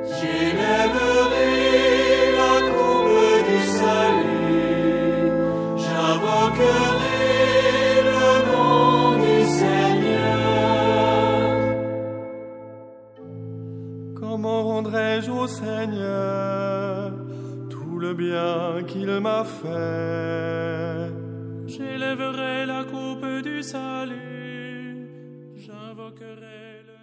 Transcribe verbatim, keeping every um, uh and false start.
J'élèverai la coupe du salut, j'invoquerai le nom du Seigneur. Comment rendrai-je au Seigneur tout le bien qu'il m'a fait? J'élèverai la coupe du salut, j'invoquerai le